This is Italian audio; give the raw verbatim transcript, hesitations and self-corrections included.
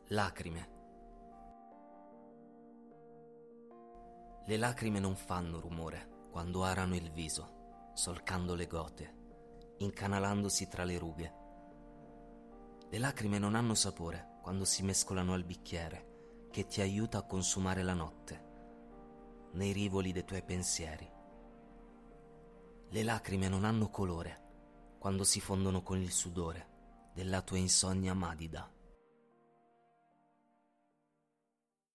Lacrime. Le lacrime non fanno rumore quando arano il viso, solcando le gote, incanalandosi tra le rughe. Le lacrime non hanno sapore quando si mescolano al bicchiere che ti aiuta a consumare la notte, nei rivoli dei tuoi pensieri. Le lacrime non hanno colore quando si fondono con il sudore della tua insonnia madida.